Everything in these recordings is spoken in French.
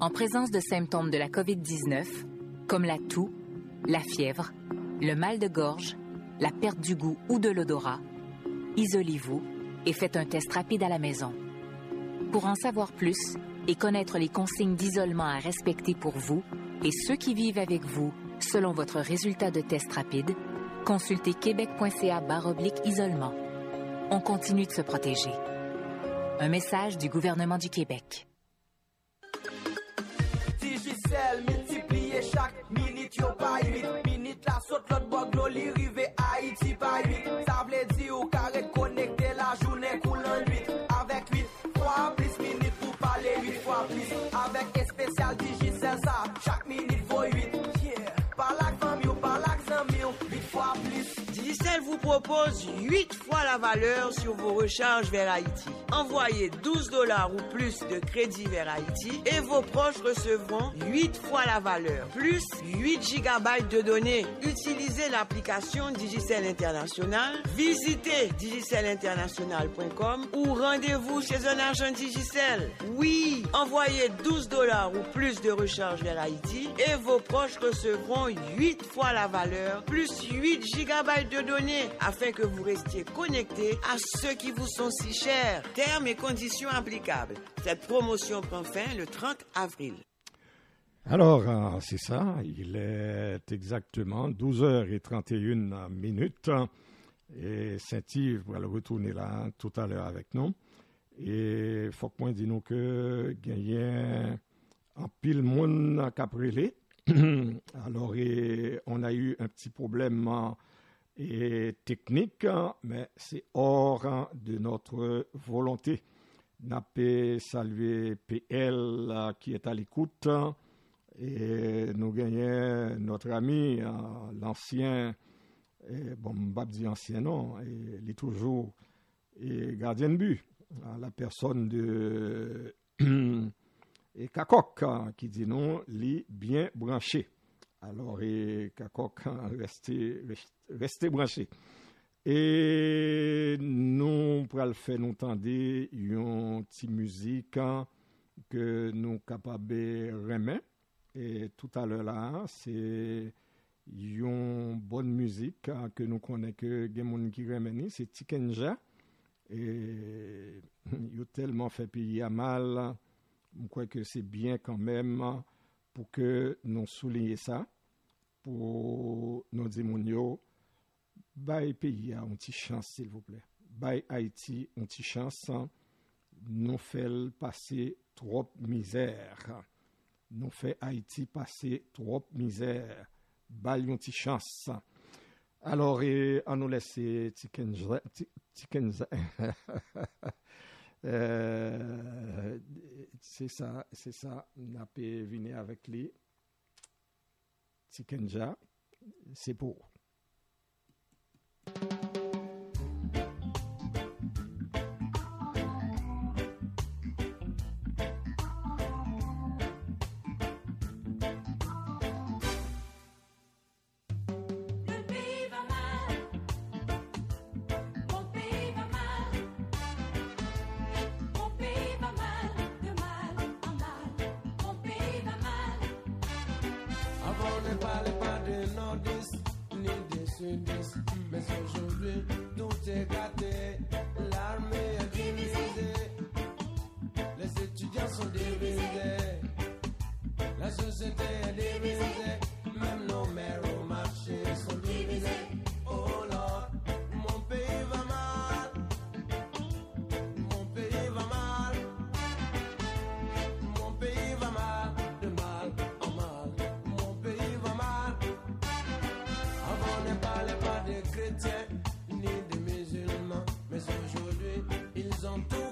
En présence de symptômes de la COVID-19, comme la toux, la fièvre, le mal de gorge, la perte du goût ou de l'odorat, isolez-vous et faites un test rapide à la maison. Pour en savoir plus et connaître les consignes d'isolement à respecter pour vous et ceux qui vivent avec vous selon votre résultat de test rapide, consultez québec.ca/isolement. On continue de se protéger. Un message du gouvernement du Québec. Digicel, multiplier chaque minute, yo pas 8 minutes, la saute l'autre bord, l'eau, li rive Haïti pas 8. Ça veut dire au carré de connecter la journée coule en 8. Avec 8 fois plus minutes pour parler 8 fois plus. Avec un spécial Digicel, ça, chaque minute vaut 8. Yeah. Par la famille, par la famille, 8 fois plus. Digicel vous propose 8 fois la valeur sur vos recharges vers Haïti. Envoyez $12 ou plus de crédit vers Haïti et vos proches recevront 8 fois la valeur, plus 8 GB de données. Utilisez l'application Digicel International, visitez digicelinternational.com ou rendez-vous chez un agent Digicel. Oui, envoyez $12 ou plus de recharges vers Haïti et vos proches recevront 8 fois la valeur, plus 8 GB de données afin que vous restiez connectés à ceux qui vous sont si chers. Termes et conditions applicables. Cette promotion prend fin le 30 avril. Alors, c'est ça. Il est exactement 12h31 et Saint-Yves va le retourner là tout à l'heure avec nous. Et il faut que moi dis-nous que il y a un pile monde caprélé. Alors, on a eu un petit problème technique, mais c'est hors de notre volonté. N'a pas salué PL qui est à l'écoute et nous gagnons notre ami, l'ancien, bon, je dis ancien non, il est toujours gardien de but, la personne de Kakok qui dit non, il bien branché. Alors, Kakok, restez branché. Et nous pourrons faire nous entendre une petite musique que nous sommes capables de remettre. Et tout à l'heure là, c'est une bonne musique que nous connaissons que les gens qui remettent, c'est Tikenja. Et il a tellement fait payer à mal. Je crois que c'est bien quand même pour que nous soulignions ça, pour nous dire Baye pays a une petite chance, s'il vous plaît. Baye Haïti une petite chance. Nous fait passer trop misère. Nous fait Haïti passer trop misère. Baye une petite chance. Alors, on nous laisse Tikenza. C'est ça. On a pu venir avec lui. Tikenja, c'est pour. Mais aujourd'hui, tout est gâté. L'armée est divisée. Les étudiants sont divisés. La société est divisée. Même nos mères au marché sont divisés. Oh Lord, mon pays va mal. Mon pays va mal. Mon pays va mal. De mal en mal. Mon pays va mal. Avant ne parlait pas des chrétiens ni des musulmans, mais aujourd'hui ils ont tout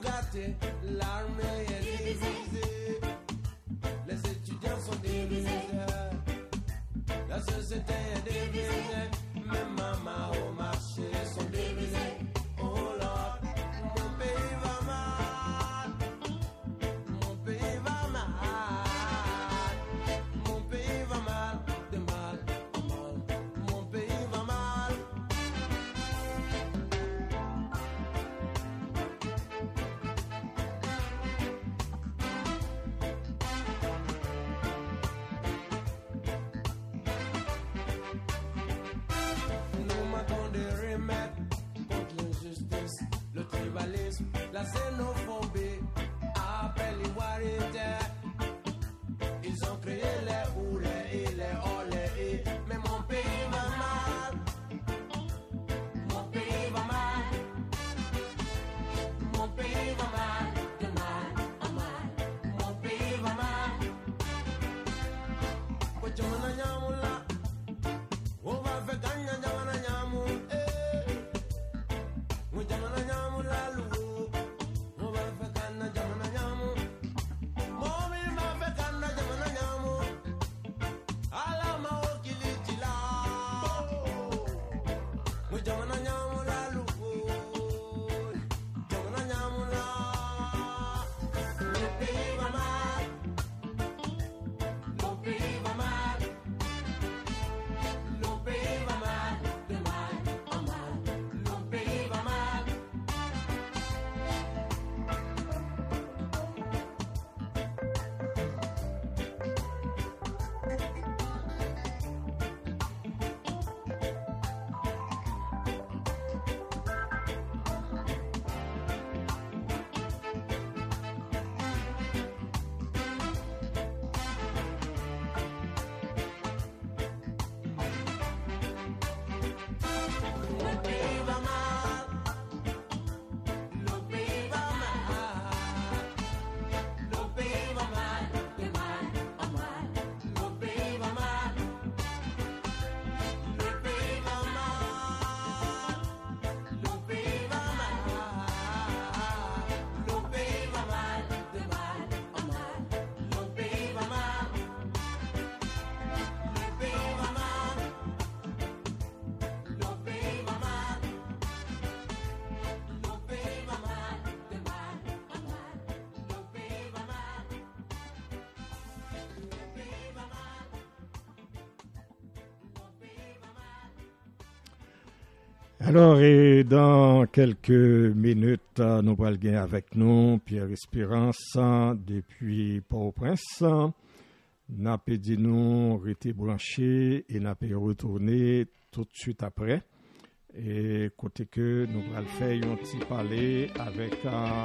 Alors, et dans quelques minutes, nous allons gagner avec nous Pierre Espérance depuis Port-au-Prince. N'a pas dit nous rester branché et n'a pas retourné tout de suite après. Et côté que nous allons faire un petit parler avec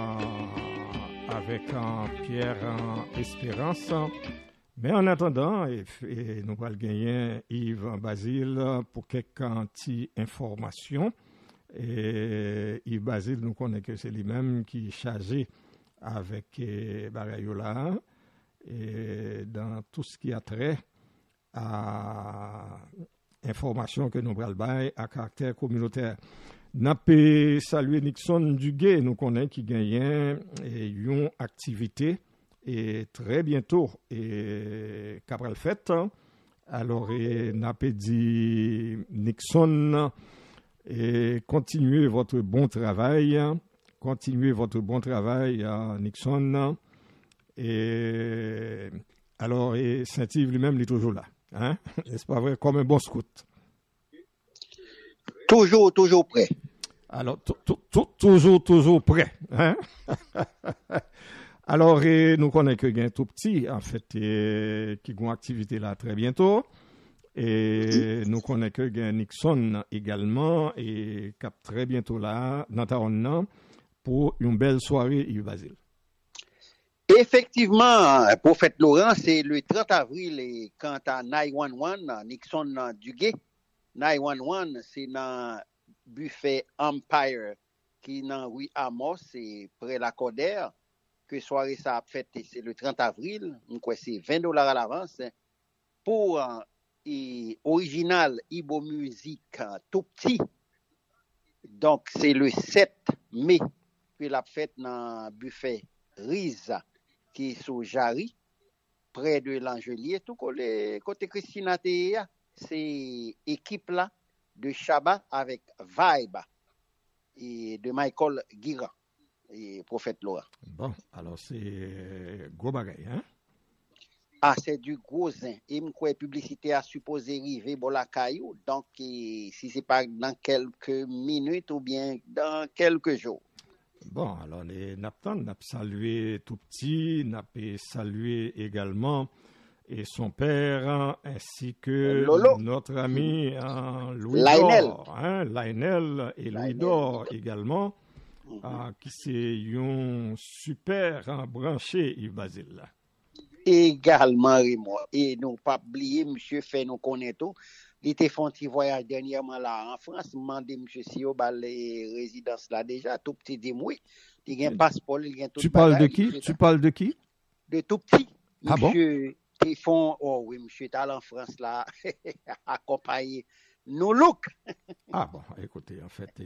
Pierre Espérance. Mais en attendant, nous allons gagner Yves Basile pour quelques petites informations. Et Yves Basile, nous connaissons que c'est lui-même qui est chargé avec Barayola et dans tout ce qui a trait à information que nous allons bailler à caractère communautaire. Nous avons salué Nixon Duguay, nous connaissons qui gagne une activité. Et très bientôt, et qu'après le fait, alors n'a pas dit Nixon, et continuez votre bon travail, Nixon. Et alors, et Saint-Yves lui-même, il est toujours là, hein? N'est-ce pas vrai, comme un bon scout? Toujours prêt. Alors, toujours prêt, hein? Alors, nous connaissons que un tout petit, en fait, qui a une activité là très bientôt. Et nous connaissons que Nixon également, et qui très bientôt là, dans Taronne, pour une belle soirée, Yves Basile. Effectivement, prophète Laurent, c'est le 30 avril, et quant à 911, Nixon Duguay, 911, c'est dans buffet Empire, qui est dans rue Amos, c'est près la Codère. Que soirée ça a fait, c'est le 30 avril, donc c'est $20 à l'avance pour original Ibo Musique tout petit. Donc c'est le 7 mai que la fête dans buffet Riza qui est sur Jarry près de l'Angelier tout côté Christina Théa, c'est équipe là de Shabba avec Vibe et de Michael Guira. Et prophète Laura. Bon, alors c'est gros bagaille, hein? Ah, c'est du gros zin. Et m'kwe publicité a supposé arriver bon la caillou. Donc, si c'est pas dans quelques minutes ou bien dans quelques jours. Bon, alors, n'a salué tout petit, n'a salué également et son père, ainsi que Lolo. notre ami Louis Lionel. Dor, hein, Lionel et Louis Dor également. Qui c'est un super branché, Yves Basile. Également, Raymond. Et nous pas oublier, monsieur fait nous connaître tout. Il était fait un petit voyage dernièrement là en France. Demandé monsieur si il a les résidences là déjà. Tout petit dit oui. Il a un passeport, il a tout. Tu parles de qui? Tu parles de qui? De tout petit. Ah bon? Monsieur, ils font, oh oui, monsieur est allé en France là, accompagné. Nous look. Ah bon, écoutez, en fait,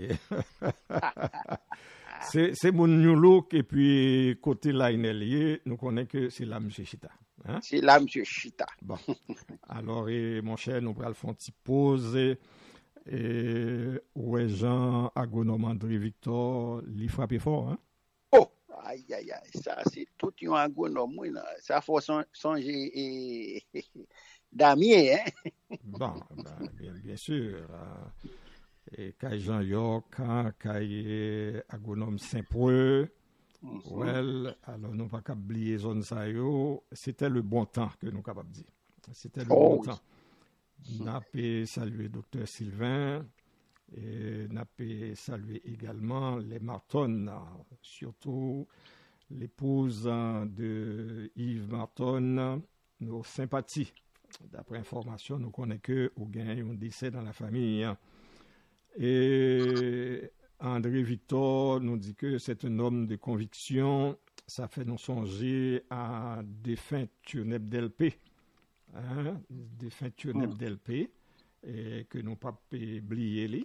c'est mon new look et puis côté Lionel, nous connaissons que c'est là monsieur Chita. Hein? C'est là monsieur Chita. Bon, alors mon cher, nous allons faire une petite pause et ouais Jean agronome André Victor, il frappe fort, hein? Oh, aïe aïe aïe, ça c'est tout un agronome, oui, là. Ça faut songer Damier, hein? Bon, bien sûr. Et Kai Jean-York, Kai agronome Saint-Preux, well, alors nous pas oublier zone ça yo, c'était le bon temps que nous capables dire. C'était le bon temps. N'a pas salué docteur Sylvain et n'a pas salué également les Marton, surtout l'épouse de Yves Marton, nos sympathies. D'après information, nous connaissons que au gain un décès dans la famille. Et André Victor nous dit que c'est un homme de conviction. Ça fait nous songer à défunt Thionep Delpé. Hein? Défunt Thionep Delpé. Et que nous pas oublier lui.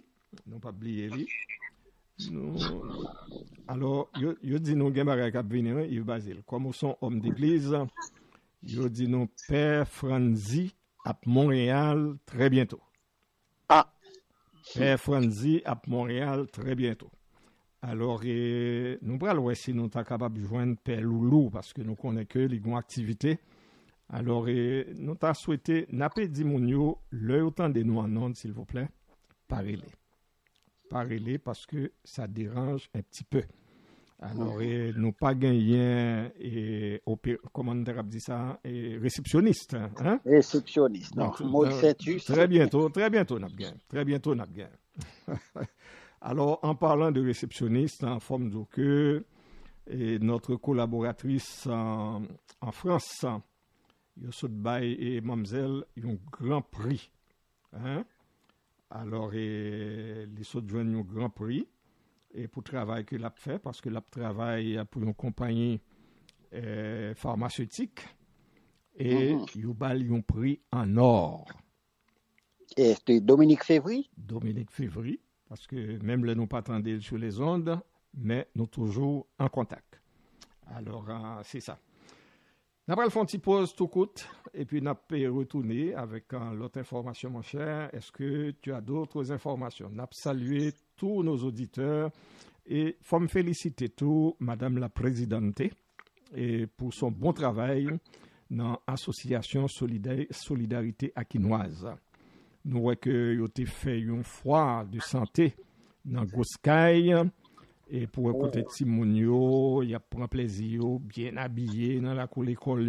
Alors, il dit nous gain bagay k'ap venir Yves Basile. Comme son homme d'église, il dit nous Père Franzi à Montréal très bientôt. Ah. Père Franzi à Montréal très bientôt. Alors, nous allons si nous sommes capables de joindre Père Loulou parce que nous connaissons que les bonnes activités. Alors, nous avons souhaité, n'a pas dit mon yo, le autant de nous en ondes, s'il vous plaît, parlez-les. parler parce que ça dérange un petit peu. Alors, nous pas gagné, comment on dit ça, réceptionniste. Hein? Réceptionniste, non. Moi, c'est juste. Très bientôt, n'a gagné. Très bientôt, n'a gagné. Alors, en parlant de réceptionniste, en forme de que notre collaboratrice en France, Yossotbay et Mamzelle, ils ont un grand prix. Hein? Alors, les autres joignent un grand prix. Et pour le travail que l'a fait, parce que l'a travaille pour une compagnie pharmaceutique, et il ont pris en or. Et c'était Dominique Févry? Dominique Févry, parce que même là, nous pas attendus sur les ondes, mais nous toujours en contact. Alors, c'est ça. Nous allons faire une petite pause tout court, et puis nous allons retourner avec l'autre information, mon cher. Est-ce que tu as d'autres informations? Nous allons saluer tous nos auditeurs et faut me féliciter tout, Madame la Présidente, et pour son bon travail dans l'association Solidarité Aquinoise. Nous voyons que vous avez fait une foire de santé dans Goskaï, et pour écouter Timonio, il y a prend plaisir, bien habillé dans la cour l'école,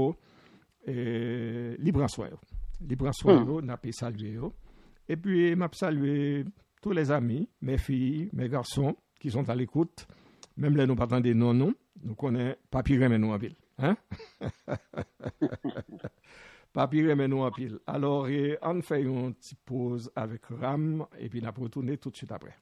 libre en soi. Libre en soi, n'a pas salué. Et puis, m'a salué tous les amis, mes filles, mes garçons qui sont à l'écoute, même les nous pas des non, nous connaissons Papi Remenou en pile. Hein? Papi Remenou en pile. Alors, on fait une petite pause avec Ram et puis on va retourner tout de suite après.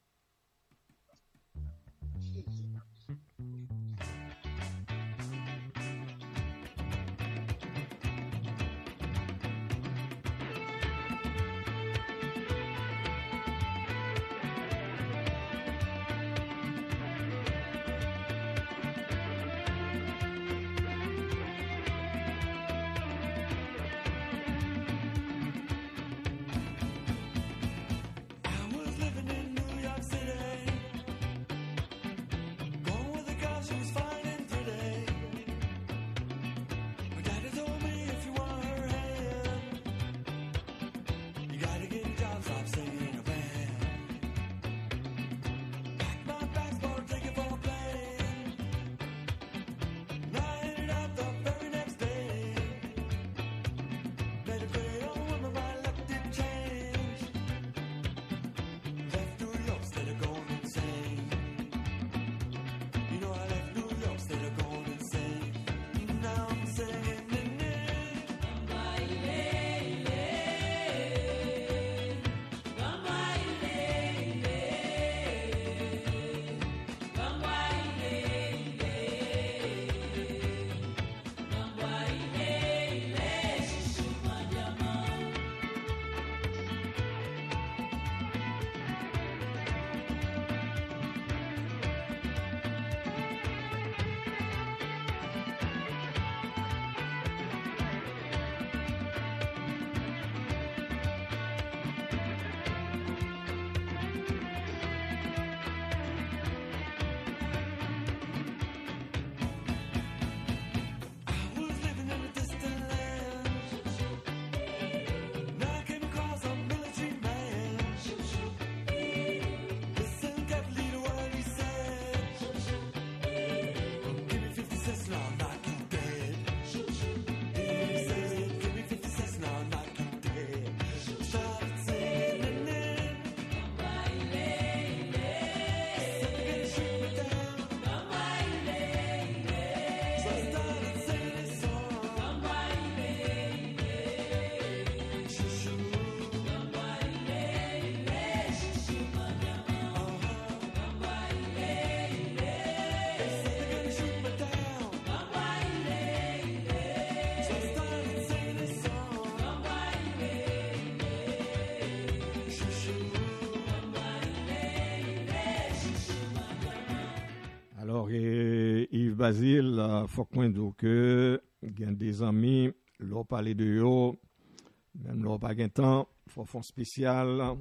Yves Basile, faut que moi que il y a des amis, l'on parler de eux, même l'on pas gain temps, faut faire spécial.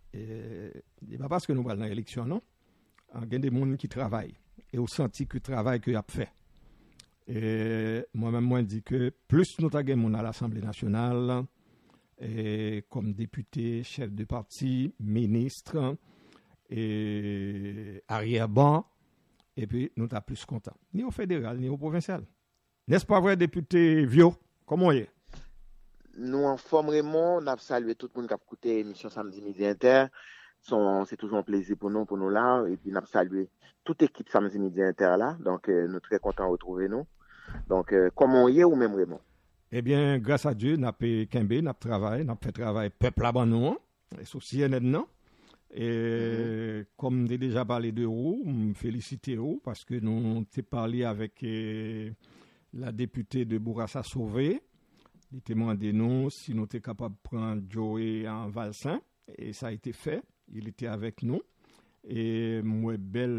Et pas parce que nous parlons dans l'élection, non. Il y a des gens qui travaillent et au senti que le travail que y a fait. Et moi-même, moi, je dis que plus nous avons à l'Assemblée nationale, et comme député, chef de parti, ministre, et arrière-ban, et puis nous sommes plus contents, ni au fédéral, ni au provincial. N'est-ce pas vrai, député Vio? Comment est? Nous, en forme Raymond, on a salué tout le monde qui a écouté l'émission Samedi Midi Inter. C'est toujours un plaisir pour nous là. Et puis, on a salué toute l'équipe Samedi Midi Inter là. Donc, nous sommes très contents de retrouver nous. Donc, comment est ou même Raymond? Eh bien, grâce à Dieu, nous avons fait travail peuple là-bas, nous, et souci non. Et comme j'ai déjà parlé de vous, je félicite vous parce que nous avons parlé avec la députée de Bourassa Sauvé. Il était demandé nous si nous étions capables de prendre Joey en Valsin, et ça a été fait. Il était avec nous. Et moi,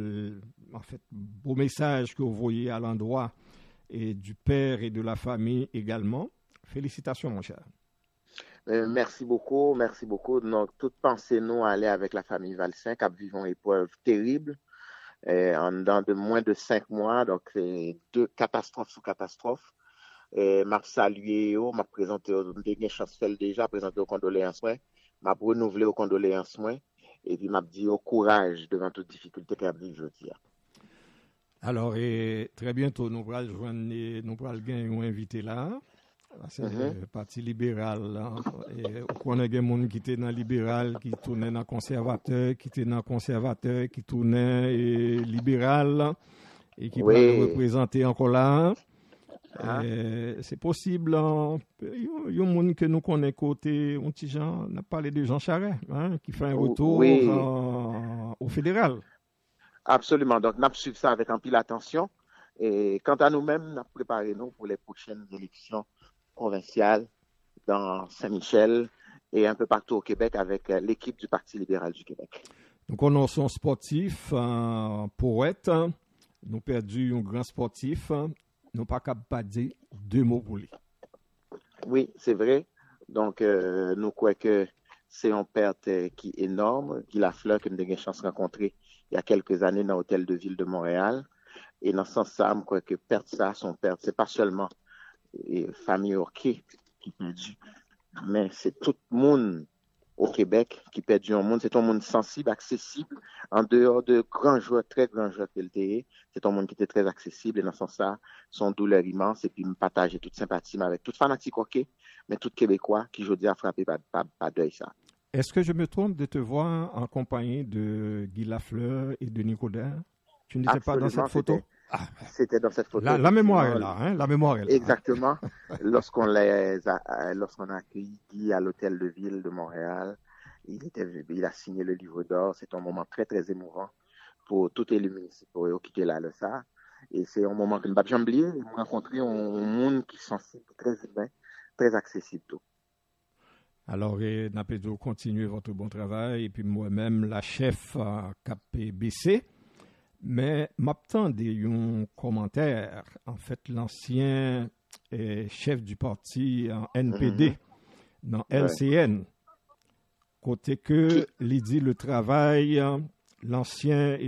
beau message que vous voyez à l'endroit et du père et de la famille également. Félicitations, mon cher. Merci beaucoup. Donc, toute pensée nous aller avec la famille Valsin qui a vécu une épreuve terrible en dedans de moins de 5 mois. Donc, c'est 2 catastrophes sous catastrophes. M'a salué, m'a présenté, j'ai chance déjà présenté aux condoléances, m'a renouvelé aux condoléances, et puis m'a dit au courage devant toute difficulté qu'elle vit aujourd'hui. Alors, très bientôt, nous allons gagner un invité là. C'est le Parti libéral. On a des gens qui étaient dans le libéral, qui tournaient dans le conservateur, qui étaient dans le conservateur, qui tournaient libéral, et qui peuvent représenter encore là. C'est possible. Il y a un monde que nous connaissons côté, on a parlé de Jean Charest, qui fait un retour au fédéral. Absolument. Donc, nous avons suivi ça avec un pile attention. Et quant à nous-mêmes, nous avons préparé nous pour les prochaines élections provinciales dans Saint-Michel et un peu partout au Québec avec l'équipe du Parti libéral du Québec. Nous connaissons un sportif, poète. Nous perdu un grand sportif. Nous pas capables de dire 2 mots pour lui. Oui, c'est vrai. Donc, nous croyons que c'est une perte qui est énorme. Guy Lafleur, que nous avons eu chance de rencontrer il y a quelques années dans l'hôtel de ville de Montréal. Et dans ce sens-là, je crois que perdre ça, son perte, c'est pas seulement famille Orquet qui perdu, mais c'est tout le monde au Québec qui perdu un monde. C'est un monde sensible, accessible, en dehors de grands joueurs, très grands joueurs qu'il était. C'est un monde qui était très accessible et dans ce sens-là, son douleur immense et puis me partager toute sympathie avec toute fanatique Orquet, mais tout Québécois qui aujourd'hui a frappé par deuil ça. Est-ce que je me trompe de te voir en compagnie de Guy Lafleur et de Nicodère? Tu n'étais pas dans cette photo? C'était dans cette photo. La mémoire est là, la mémoire est là. Exactement. Lorsqu'on a accueilli Guy à l'hôtel de ville de Montréal, il a signé le livre d'or. C'est un moment très, très émouvant pour tous les municipaux qui étaient là, ça. Et c'est un moment que je ne vais pas oublier. Ils m'ont rencontré un monde qui est sensible, très humain, très accessible. Tout. Alors, Napédo, continuez votre bon travail. Et puis moi-même, la chef KPBC. Mais m'attendais un commentaire. En fait, l'ancien chef du parti en NPD, dans LCN, côté que il dit le travail, l'ancien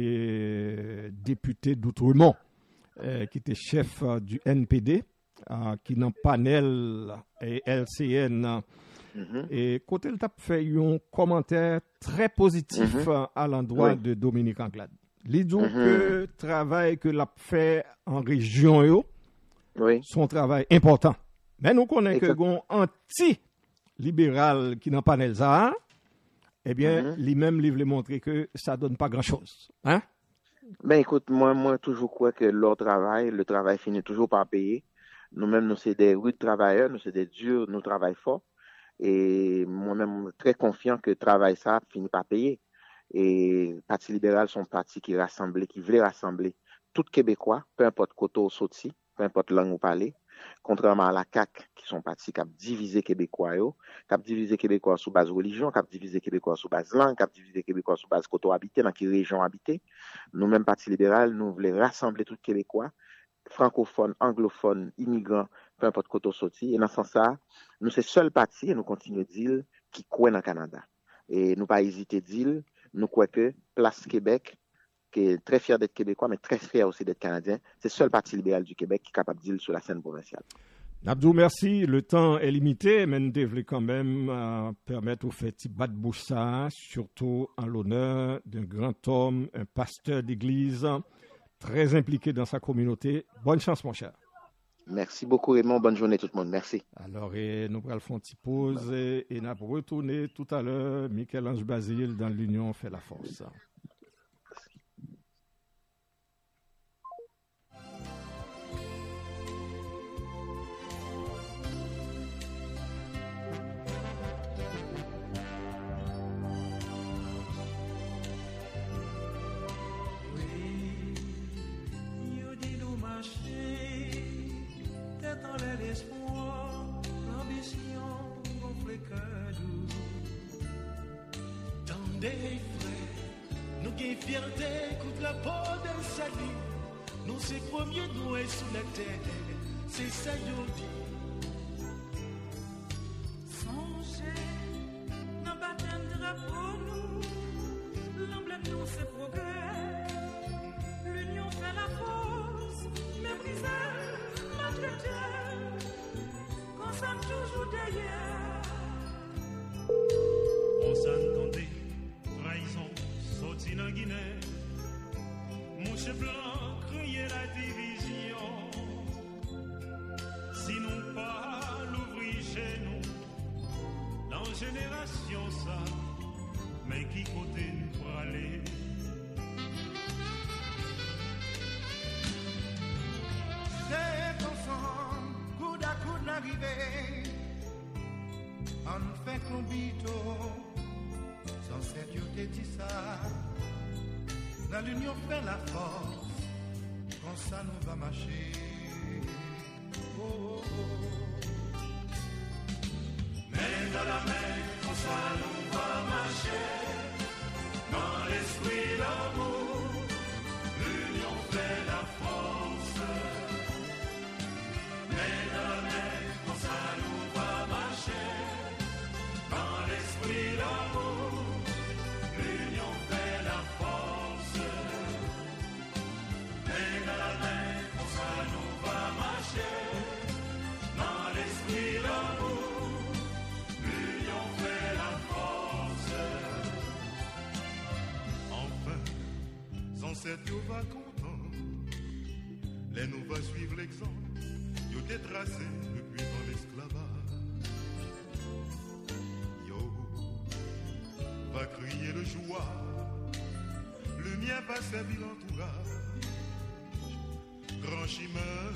député d'Outremont, qui était chef du NPD, qui dans panel LCN. Et côté il a fait un commentaire très positif à l'endroit de Dominique Anglade. Il dit que le travail que l'a fait en région, son travail important. Mais nous connaissons que un anti-libéral qui n'a pas ça, eh bien, lui-même, il veut montrer que ça ne donne pas grand-chose. Hein? Ben écoute, moi, toujours crois que le travail finit toujours par payer. Nous-mêmes, nous sommes des rudes travailleurs, nous sommes des durs, nous travaillons fort. Et moi-même, très confiant que le travail, ça finit par payer. Et le Parti libéral, son parti qui voulait rassembler tout Québécois, peu importe côté ou sorti, peu importe langue ou parler, contrairement à la CAQ, qui sont partis qui ont divisé Québécois, qui ont divisé Québécois sous base religion, qui ont divisé Québécois sous base langue, qui ont divisé Québécois sous base côté habité, dans quelle région habité. Nous-mêmes, Parti libéral, nous voulons rassembler tout Québécois, francophones, anglophones, immigrants, peu importe côté ou sorti. Et dans ce sens-là, nous, c'est le seul parti, et nous continuons de dire, qui croit dans le Canada. Et nous pas hésiter de dire, nous croyons que Place Québec, qui est très fier d'être québécois, mais très fier aussi d'être canadien, c'est le seul parti libéral du Québec qui est capable de dire sur la scène provinciale. Nabdou, merci. Le temps est limité, mais nous devons quand même permettre au fait de battre bouche ça, surtout en l'honneur d'un grand homme, un pasteur d'église, très impliqué dans sa communauté. Bonne chance, mon cher. Merci beaucoup, Raymond. Bonne journée, tout le monde. Merci. Alors, nous allons faire une petite pause et nous allons retourner tout à l'heure. Michel-Ange Basile dans l'Union fait la force. Des frères, nous gagnons fierté contre la peau d'un salut. Nous c'est premier nous sous la terre, c'est ça yo dit. Songez, dans baptême drapeau nous, l'emblème nous c'est progrès. L'union fait la force, mépriser, maltraiter, qu'on s'aime toujours derrière. On s'entendait. Trahison, sorti dans Guinée. Mouche blanc, crier la division. Si nous pas l'ouvrir chez nous, dans génération ça, mais qui côté nous pour aller? C'est ensemble, coude à coude l'arrivée. On fait combito. Sans cette yo te dit ça, dans l'union fait la force, comme ça nous va marcher. Oh, oh, oh. Main dans la main, comme ça nous va marcher. Dans l'esprit l'amour, l'union fait la force. Main dans la main, comme ça nous va marcher. Dans l'esprit l'amour. Cette yo va content, les nous va suivre l'exemple, yo t'es tracé depuis dans l'esclavage. Yo va crier le joie, le mien va servir l'entourage, grand chemin.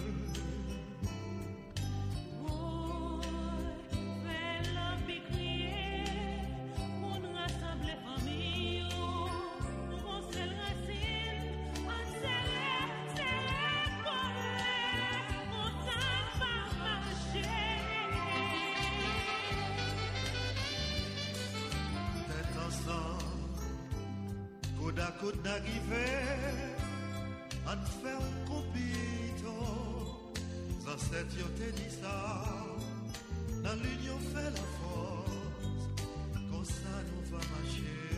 Côte d'arriver, on fait un copito. Ça c'est yo te dit ça, dans l'union fait la force, comme ça nous va marcher.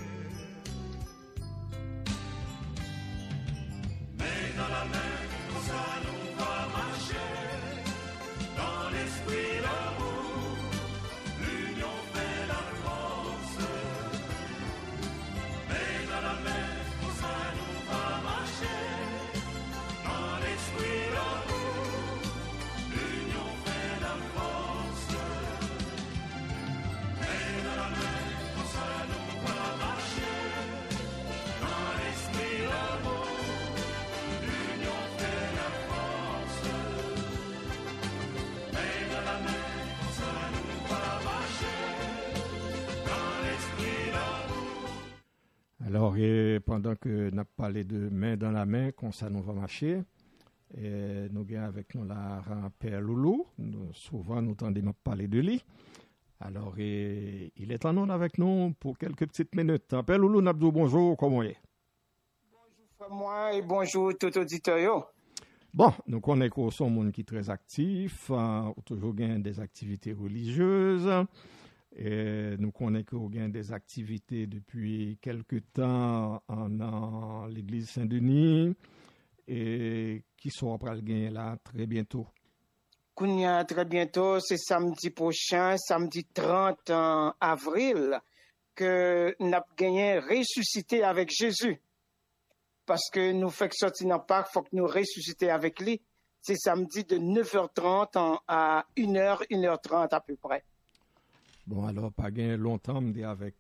Main dans la main, comme ça nous va marcher. Dans l'esprit l'amour, l'union fait la force. Main dans la main. Alors, pendant que nous avons parlé de main dans la main, comme ça nous va marcher, nous avons avec nous la Père Loulou. Souvent, nous entendons parler de lui. Alors, il est en onde avec nous pour quelques petites minutes. Père Loulou, Nabdou, bonjour, comment est? Bonjour, frère moi, et bonjour tout auditeur. Bon, nous connaissons son monde qui est très actif, toujours gain des activités religieuses. Et nous connaissons qu'il y a des activités depuis quelque temps en l'église Saint-Denis et qui sont après le gain là très bientôt. Kounia, très bientôt, c'est samedi prochain, samedi 30 avril, que nous avons gagné ressuscité avec Jésus. Parce que nous faisons sortir dans le parc, il faut que nous ressuscitions avec lui. C'est samedi de 9h30 à 1h, 1h30 à peu près. Bon, alors, pas gagné longtemps, me dit avec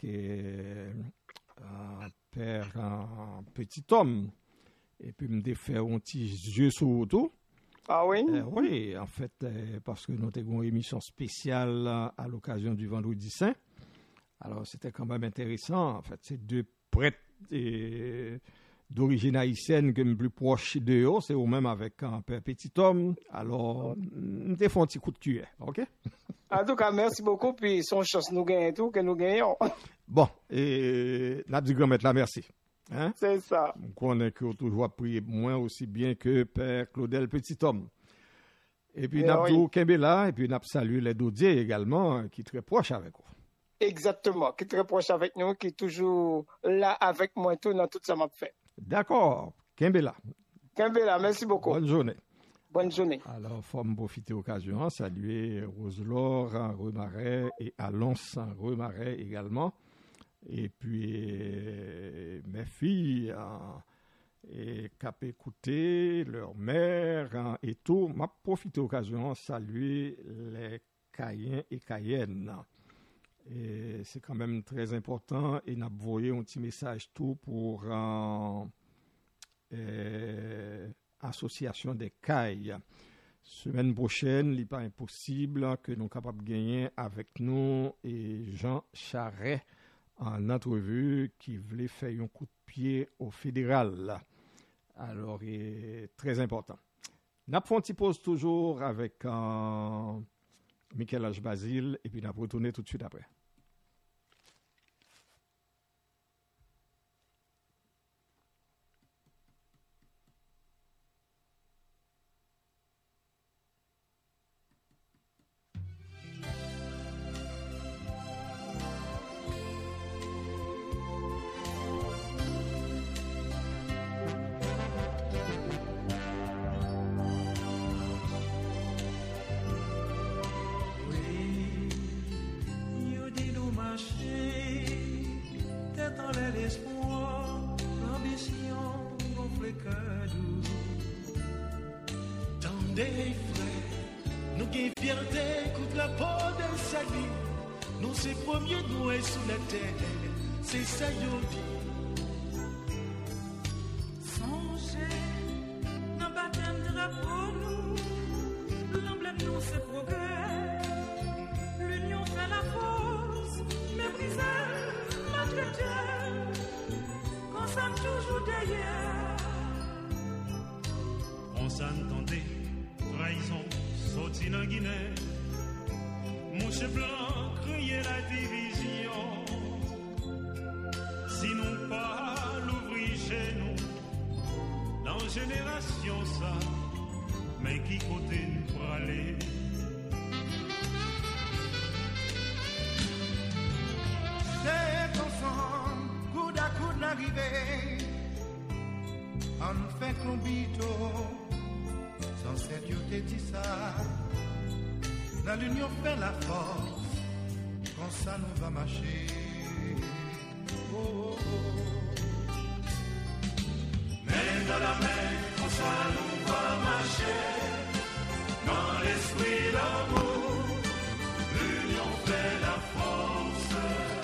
un père, un petit homme. Et puis, me dit faire un petit jeu sur tout. Ah oui? Oui, en fait, parce que nous avons une émission spéciale à l'occasion du Vendredi Saint. Alors, c'était quand même intéressant. En fait, c'est deux prêtres d'origine haïtienne qui sont plus proches de eux. C'est eux-mêmes avec un père petit homme. Alors, nous avons fait un petit coup de cuillère, OK? En tout cas, merci beaucoup. Puis, son chance nous gagne tout, que nous gagnons. Bon, et nous avons dit grand-mère là, merci. Hein? C'est ça. On connaît que toujours prier moins aussi bien que Père Claudel Petit Homme. Et puis, nous avons Kembela, et puis nous avons salué les Dodier également, qui est très proche avec vous. Exactement, qui est très proche avec nous, qui est toujours là avec moi tout dans tout ça m'a fait. D'accord, Kembela. Kembela, merci beaucoup. Bonne journée. Bonne journée. Alors, il faut me profiter de l'occasion, saluer Rose-Laure Remarais et Alonce Remarais également. Et puis, mes filles, et cap écouter leur mère et tout, m'a profité de l'occasion de saluer les Caïens et Cayennes. Et c'est quand même très important et n'a envoyé un petit message tout pour l'association des Cailles. Semaine prochaine, il n'est pas impossible que nous soyons capables de gagner avec nous et Jean Charret en entrevue qui voulait faire un coup de pied au fédéral. Alors, c'est très important. Nous avons une petite pause toujours avec Michel H. Basile et puis nous allons retourner tout de suite après. C'est ça, yo dit. Songez, dans baptême drapeau nous, l'emblème nous c'est progrès. L'union fait la force, mépriser, maltraiter. Qu'on s'aime toujours derrière. On s'entendait, trahison, sorti dans Guinée. Mouche blanc, crier la division. Si nous pas l'ouvrir chez nous, dans génération ça, mais qui côté nous pour aller? C'est ensemble, coude à coude l'arrivée, on fait combito, sans cette yo te dit ça, dans l'union fait la force, quand ça nous va marcher. Main dans la main, on soit nous va marcher. Dans l'esprit d'amour, l'union fait la force.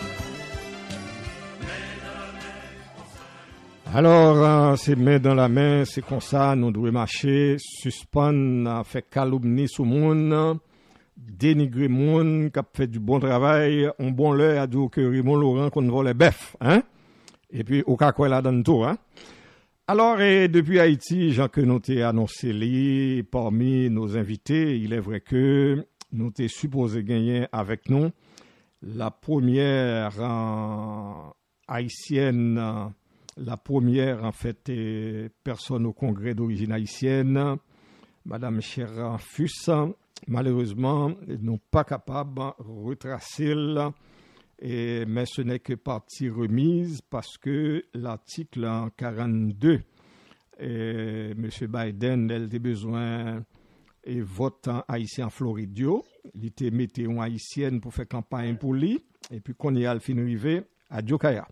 Main dans la main, on soit. Alors, c'est main dans la main, c'est comme ça, nous devons marcher, suspendre, faire calomnie sur le monde, dénigrer le monde, qui a fait du bon travail, un bon l'heure à dire que Raymond Laurent qu'on vole les bœufs, hein? Et puis, au cas où elle a dans tout, hein? Alors, depuis Haïti, Jean que nous t'ai annoncé parmi nos invités, il est vrai que nous t'ai supposé gagner avec nous la première haïtienne, la première en fait personne au Congrès d'origine haïtienne, Madame Chéra Fuss. Malheureusement, ils n'ont pas capable de retracer, mais ce n'est que partie remise parce que l'article 42, M. Biden, elle a besoin et vote haïtien Floride yo. Il était metté en haïtienne pour faire campagne pour lui et puis qu'on y a le fin arrivé à Djokaya.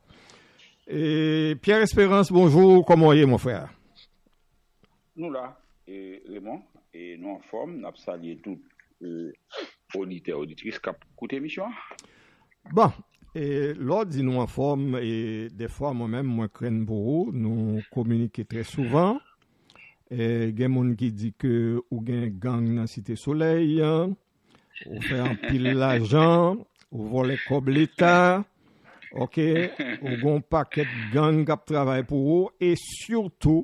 Et Pierre Espérance, bonjour, comment est mon frère? Nous là, Raymond, et nous en forme, nous avons salué tout auditeurs, auditrices qui écoutent l'émission. Bon, et l'autre dit nous en forme, et des fois moi-même, moi crains pour vous, nous communiquons très souvent. Et il y a des gens qui disent que ou gen gang dans Cité Soleil, ou fait un pile l'argent, ou voler comme l'État, ok, ou gon paquet de gang qui travaille pour vous, et surtout,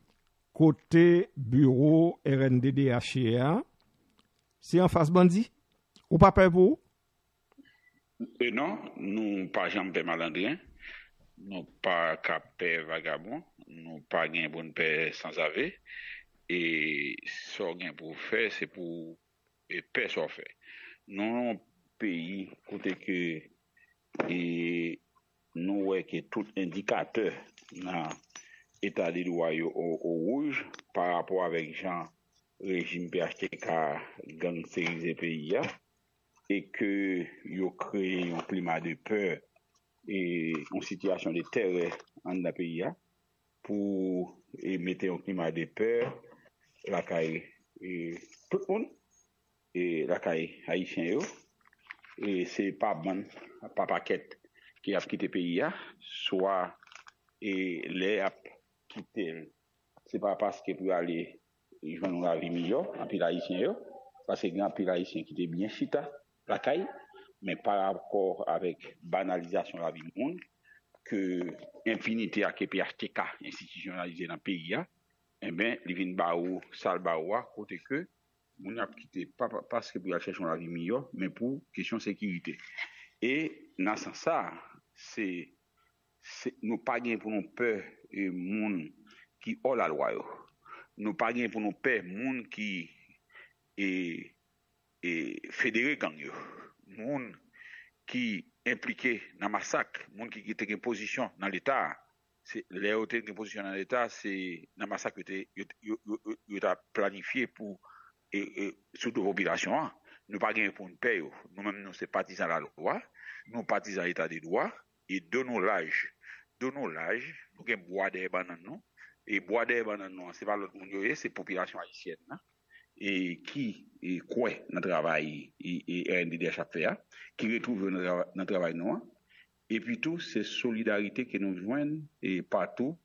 côté bureau RNDDHA, c'est en face bandit, ou pas peur pour vous? Non, nous pas jamais malandrien, nous pas capé vagabond, nous pas gain bonne paix sans avis, et ce qu'on pour faire, c'est pour paix soit fait. Nous, un pays, côté que, et nous voyons que tout indicateur dans l'état des droits au rouge par rapport avec Jean régime PHTK gangsterisé pays et que yo créé un climat de peur et une situation de terreur dans le pays pour mettre un climat de peur la caille tout le monde et la caille haïtien et c'est pas bon pas paquet qui a quitté le pays soit et les a quitté c'est pas parce que pour aller joindre la vie meilleure en pile haïtien parce que grand pile haïtien qui était bien chita la caille mais par rapport avec banalisation de la vie monde que impunité à PHTK institutionnalisé dans le pays eh ben li vinn ba ou sal ba ou côté que on a quitté pas parce que pour aller chercher la vie meilleure mais pour question sécurité et dans ce sens c'est nous pas gain pour nous peur et monde qui hors la loi nous pas gain pour nous peur monde qui et fédéré gang yo monde qui impliqué dans massacre monde qui était en position dans l'état c'est les hôtels de position dans l'état c'est dans massacre yo a planifié pour surtout population nous pas gain pour nous payer nous même nous c'est partisans la loi nous partisans l'état des droits et donnons l'âge nous gain bois des bananes non et bois des bananes non c'est pas l'autre monde c'est population haïtienne et qui quoi dans travail et RNDDH fait qui retrouve dans travail non et puis tout c'est solidarité que nous joignent et partout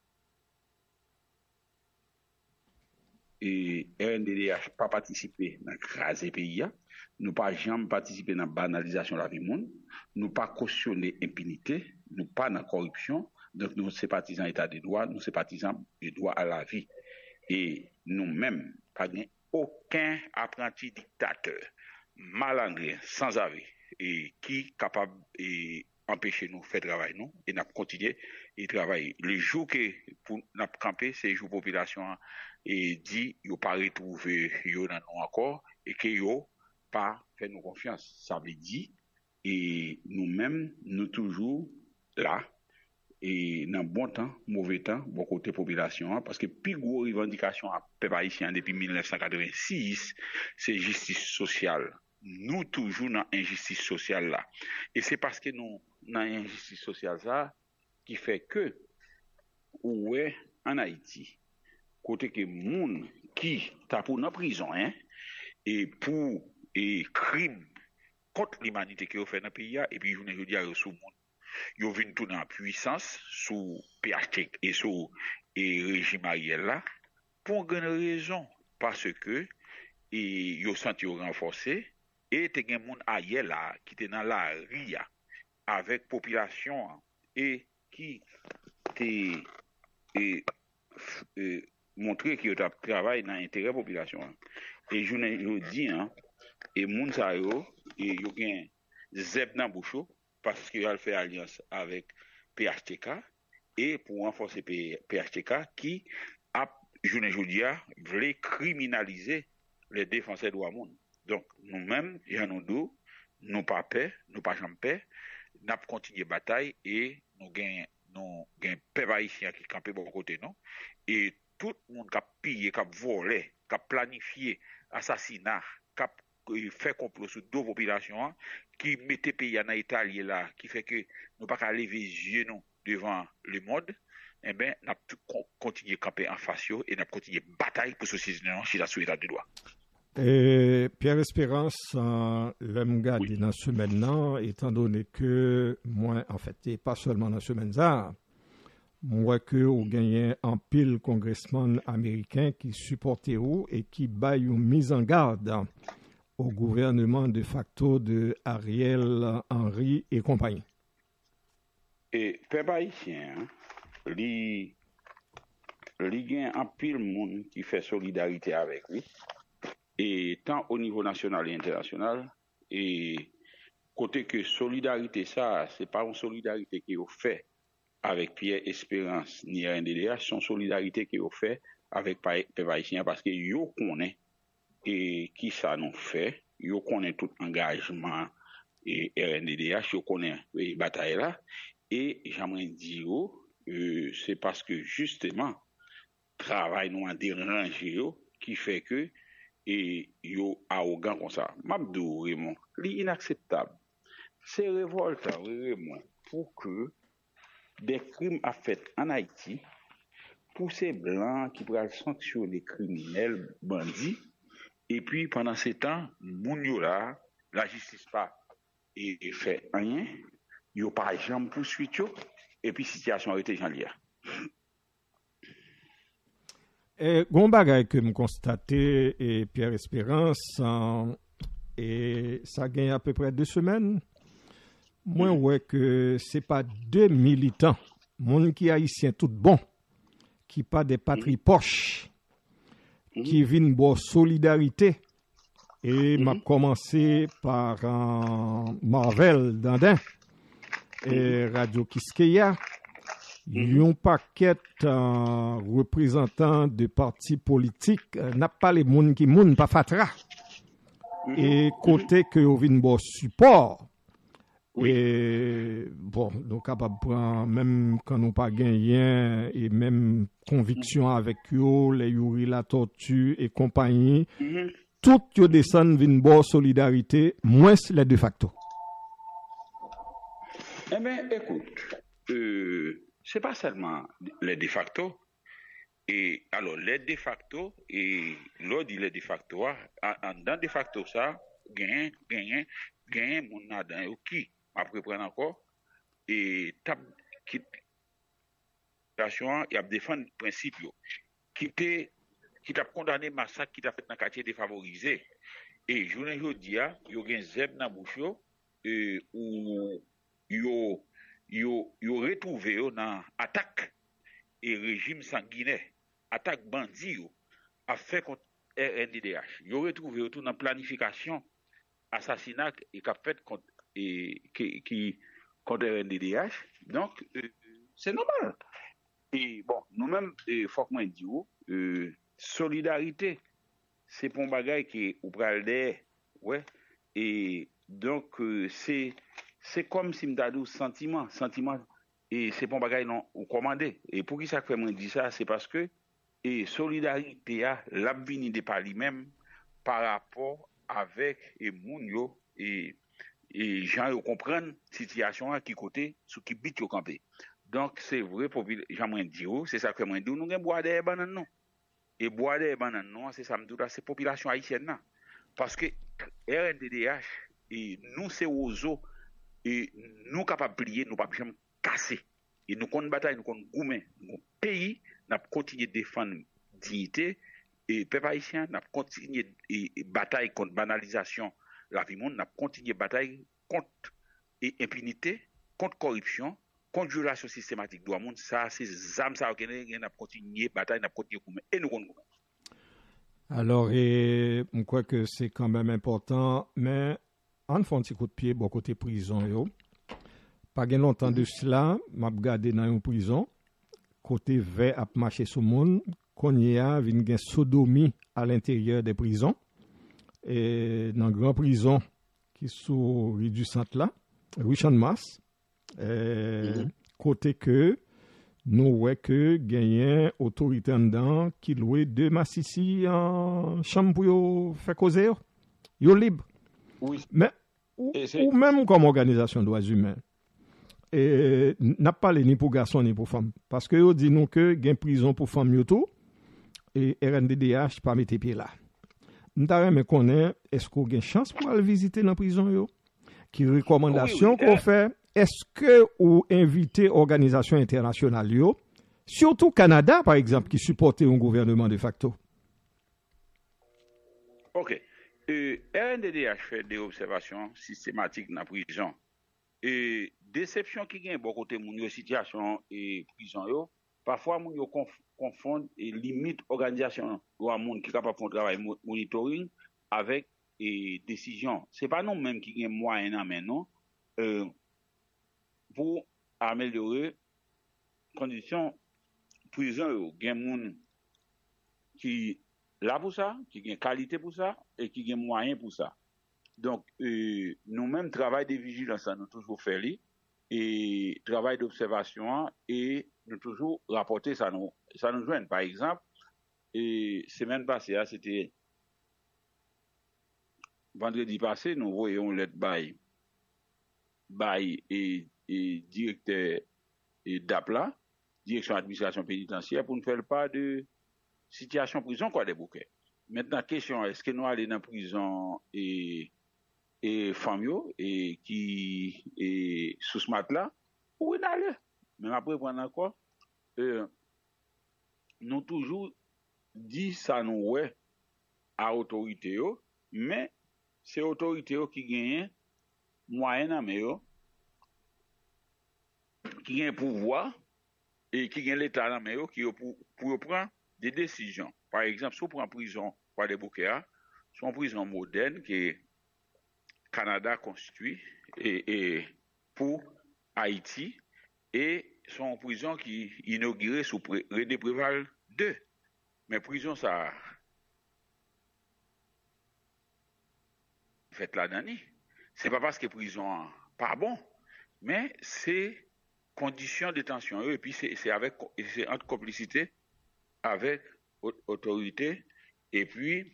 et RNDDH pas participer dans craser pays nous pas jamais participer dans banalisation de la vie monde nous pas cautionner impunité nous pas dans corruption donc nous c'est partisans état des droits nous c'est partisans du droit à la vie et nous même pas aucun apprenti dictateur malandrien sans avis et qui capable et empêcher nous faire travail nous et n'a continuer et travailler les jours que pour n'a camper c'est jour population et dit yo pas retrouver yo dans nous encore et que yo pas fait nous confiance ça veut dire et nous mêmes nous toujours là et dans bon temps mauvais temps bon côté population parce que plus gros revendication à peuple haïtien depuis 1986 c'est justice sociale nous toujours dans injustice sociale là et c'est parce que nous dans injustice sociale ça qui fait que ouais en Haïti côté que monde qui t'a pour dans prison et pour crime contre l'humanité qui fait dans le pays et puis journée jeudi a sous monde yo vinn tout dans puissance sous PHTK et sous régime Ariel là pour une raison parce que yo senti renforcé et te gen moun Ariel là qui était dans la ria avec population et qui te montrer que tu travail dans intérêt population et je dis et moun sa yo et yo gen zeb nan boucho parce qu'il a fait alliance avec PHTK et pour renforcer PHTK qui a journée jodia voulait criminaliser les défenseurs de droits monde. Donc nous-mêmes nous pas peur, nous pas jamais peur, n'a continuer bataille et nous gain peuple haïtien qui campé bon côté non et tout le monde qui a pillé qui a volé qui a planifié assassinat, qui a fait complot sur deux populations, qui mettait pays en Italie là, qui fait que nous pas qu'à lever les yeux nous devant le monde, eh bien, nous avons continué à camper en face et nous avons continué à batailler pour ceci chez la société de droit. Et Pierre Espérance, l'aime garder dans ce semaine-là, étant donné que moi, en fait, et pas seulement dans ce semaine-là, moi que vous gagnez un pile congressman américain qui supportait vous et qui bat une mise en garde au gouvernement de facto de Ariel Henry et compagnie. Et peuple haïtien, il y a un pile monde qui fait solidarité avec lui, et tant au niveau national et international, et côté que solidarité ça, c'est pas une solidarité qui est fait avec Pierre Espérance ni RNDDH, son solidarité qui est fait avec peuple haïtien parce que yo connaît et qui ça nous fait, yo connaît tout engagement et RNDDH, yo connaît bataille là, et j'aimerais dire c'est parce que justement travail nous a dérangé qui fait que et yo arrogant comme ça. M'abdou Raymond, l'inacceptable. C'est révoltant Raymond pour que des crimes à fait en Haïti pour ces blancs qui pourraient sanctionner criminels, bandits, et puis pendant ces temps, moun yo là, la justice pas et fait rien, yo pas jamais poursuite yo, et puis situation a été janlière. Et gon bagay que me constaté et Pierre Espérance et ça gagne à peu près 2 semaines. Moi ouais que c'est pas 2 militants, monde qui haïtien tout bon, qui pas des patries poches, qui viennent pour solidarité. Et m'a commencé par Marvel Dandin et Radio Kiskeya. Yon paquet représentants de partis politiques n'a pas les moun qui moun pas fatra. Et côté que yon vin bon support. Et bon, donc capable prendre même quand nous pas gagné et même conviction avec yo, les Yuri la tortue et compagnie, tout yo descend vin bon solidarité moins les de facto. Eh bien, écoute, c'est pas seulement les de facto. Et alors, les de facto, et l'autre dit les de facto, dans de facto, ça, gagne, mon nadan, qui, après prendre encore, et tape, qui, il a défendu le principe, qui t'a condamné massacre, qui t'a fait dans le quartier défavorisé. Et je ne dis pas, il y a un zeb dans la bouche, où yo retrouvé dans attaque et régime sanguinaire, attaque bandit a fait contre RNDDH. Yo retrouvé tout dans planification assassinat et qu'a fait contre contre RNDDH. Donc c'est normal. Et bon, nous-mêmes faut que moi dire solidarité, c'est pour bagay qui ou pral der, ouais. Et donc c'est comme si m'dadou sentiment et c'est pour bagay non ou commander. Et pour qui ça fait moi dire ça, c'est parce que et solidarité a l'a vini de par lui-même par rapport avec et moun yo et gens yo comprendre situation qui côté sous qui bit yo camper. Donc c'est vrai pour j'aimerais dire c'est ça que moi dire nous gen boire des bananes non. Et boire des bananes non, c'est ça m'dou là c'est population haïtienne là parce que RNDDH et nous c'est ozo et nous capables de plier, nous pas jamais casser. Et nous compte bataille, nous compte goumen, nous pays n'a continuer défendre dignité et peuple haïtien n'a continuer bataille contre banalisation la vie monde, n'a continuer bataille contre impunité, contre corruption, contre violation systématique de droit monde. Ça c'est zam ça n'a continuer bataille, n'a continuer goumen et nous compte goumen. Alors je crois que c'est quand même important mais on fait un petit coup de pied bon côté prison yo. Pas gen longtemps de cela, m'a regardé dans une prison côté vert a marcher sur monde, konye a vinn gen sodomie à l'intérieur des prisons et dans grand prison qui sous rue du centre là, Richard Mass côté que nous ouais que gagné autorité en dedans qui louait de Massissi en chambre pour yo faire causer yo libre. Oui. Mais ou même comme organisation de droits humains et n'a pas parlé ni pour garçons ni pour femmes parce que yo dit nous que gain prison pour femmes yo tout et RNDDH pas mettre pied là. M'ta me connaît est-ce qu'on gain chance pour aller visiter dans prison yo qui recommandation qu'on fait. Est-ce que vous invitez organisations internationales, surtout Canada, par exemple, qui supportait un gouvernement de facto? Ok. RNDDH fait des observations systématiques dans la prison. Déception qui gagne beaucoup de moun yo situation et prison yo, parfois moun yo confondent et limite organisation ou un monde qui est capable de faire un travail monitoring avec décision. C'est pas nous même qui gagne moyen mais non. Pour améliorer conditions prison, il y a des gens qui là pour ça, qui ont qualité pour ça et qui ont moyen pour ça. Donc, nous-mêmes, travail de vigilance, nous toujours fait et travail d'observation et nous toujours rapporter ça nous joint. Par exemple, semaine passée, c'était vendredi passé, nous voyons lettre by et directeur d'APLA, direction administration pénitentiaire, pour nous faire pas de situation prison quoi des bouquets. Maintenant, question, est-ce que nous allons dans prison et famille et qui est sous ce matelas ou on aller? Mais après, pendant encore, nous toujours dit ça nous ouais à autorité, mais c'est autorité qui gagne moyen à meilleur qui a un pouvoir et qui a l'État dans le qui pour prendre des décisions. Par exemple, si on prend prison par des bouquets, c'est une prison moderne que Canada constitue et pour Haïti et c'est une prison qui est inaugurée sous René Préval 2. Mais prison ça fait la dernière. C'est pas parce que prison pas bon, mais c'est conditions de détention et puis c'est entre complicité avec autorité et puis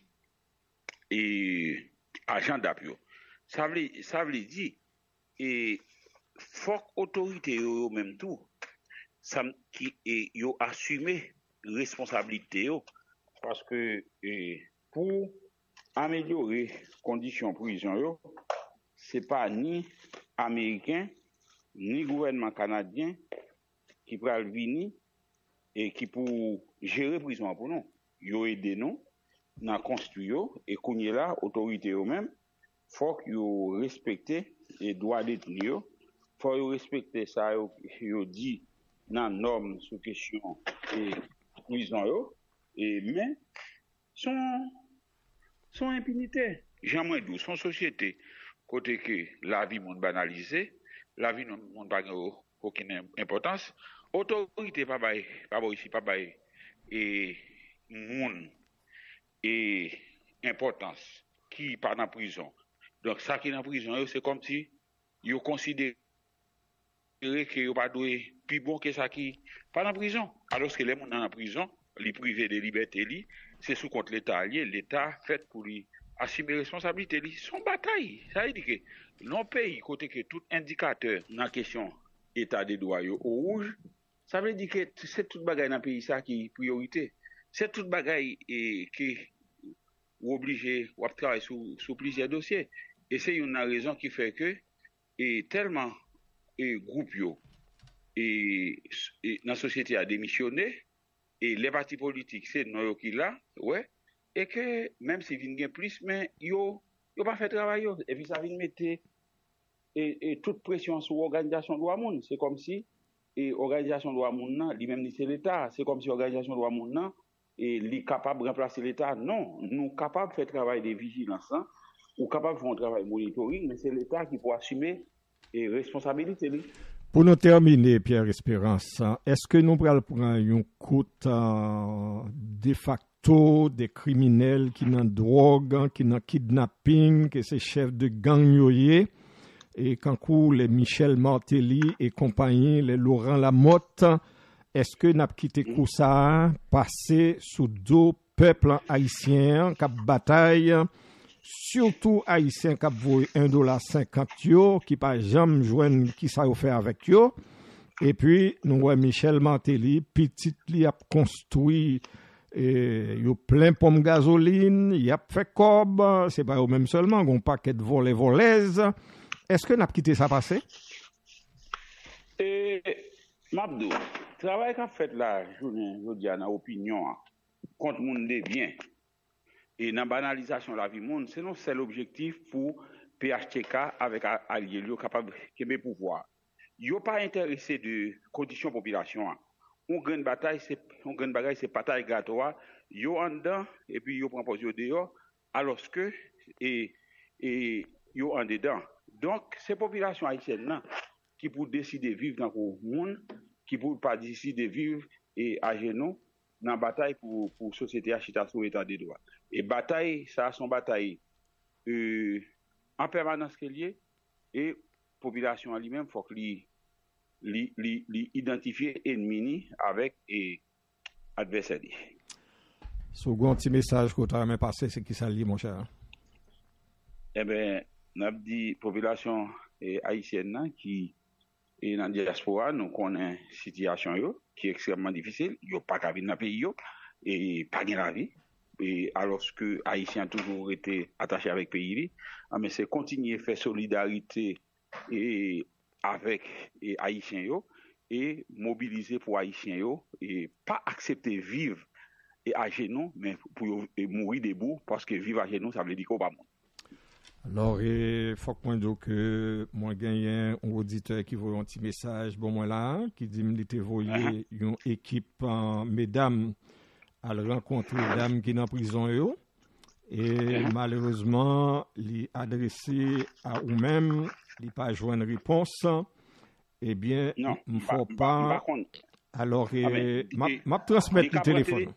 agent d'appui. Ça veut dire et faut autorité yo même tout ça qui yo assumer responsabilité yo parce que pour améliorer conditions prison yo c'est pas ni américain ni gouvernement canadien qui peut venir et qui pour gérer prison pour nous. Yo aider nous dans construire et qu'on là autorité eux même faut que yo respecter les droits détenus yo, faut yo respecter ça yo dit dans normes sous question et prison yo et mais son impunité, jamais d'où son société côté que la vie monde banalisée. La vie n'a pas aucune importance. Autorité pas ici pas et monde et importance qui pas dans prison. Donc ça qui est dans prison c'est comme si yo considéré que yo pas doué plus bon que ça qui pas dans prison. Alors que les gens dans la prison, les privés de liberté c'est sous compte l'État fait pour lui assumer responsabilité son bataille. Ça veut dire que non pays côté que tout indicateur dans question état des droits au rouge, ça veut dire que c'est toute bagaille dans pays ça qui priorité. C'est toute bagaille qui obligé ou travailler sur plusieurs dossiers et c'est une raison qui fait que tellement groupe yo et la société a démissionné et les partis politiques c'est non qui là ouais et que même si vinn gen plus mais yo pas fait travail et puis ça vient mettre et toute pression sur l'organisation de droit monde. C'est comme si l'organisation de droit monde lui-même c'est l'État. C'est comme si l'organisation de droit monde est capable de remplacer l'État. Non, nous sommes capables de faire travail de vigilance ou capables de faire un travail de monitoring, mais c'est l'État qui peut assumer les responsabilités. Pour nous terminer, Pierre Espérance, est-ce que nous pourrions prendre une coûte de facto des criminels qui n'ont drogue, qui n'ont kidnapping, que c'est chefs de gang yoyé, et quand les Michel Martelly et compagnie, les Laurent Lamotte, est-ce que n'a quitté Koussa, passé sous deux peuples haïtiens qui bataille, surtout haïtiens qui voient $1.50 yo, qui pas jamais joindre qui ça fait avec yo. Et puis nous voyons Michel Martelly, petit li a construit yo plein pomme gasoline, il a fait cob, c'est pas eux même seulement, un paquet de volets. Est-ce que n'a quitté ça passé? Mabdou, travail qu'a fait la journée, je dis dans opinion contre monde des biens et dans banalisation de la vie monde, c'est non seul objectif pour PHTK avec alliés capable de pouvoir. Yo pas intéressé de conditions population. On gagne bataille, c'est bataille gâteau. Yo en dedans et puis yo prend position dehors alors que et yo en dedans. Donc ces populations haïtiennes là qui pour décider vivre dans le monde, qui pour pas décider vivre et à genoux dans bataille pour société achita sous état de droit. Et bataille ça sont bataille en permanence lié et population en lui-même faut que identifier ennemi avec adversaire. Second petit message que tu as passé, c'est qui ça lit, mon cher? Eh bien, on a dit population haïtienne qui est dans la diaspora, nous connaissons une situation qui est extrêmement difficile. Il n'y a pas qu'à vivre dans le pays et pas de la vie. Et alors que Haïtiens ont toujours été attachés avec le pays, mais c'est continuer à faire solidarité et avec les Haïtiens et mobiliser pour Haïtiens et pas accepter vivre et à genoux mais pour mourir debout parce que vivre à genoux ça veut dire qu'on va mourir. Alors il faut que moi gagne un auditeur qui voit un petit message bon moi là qui dit me était voyé une équipe mesdames à rencontrer dames qui dans prison et malheureusement li adressé à ou même li pas joindre réponse. Eh bien, il ne faut pas. Alors, m'a transmettre le téléphone.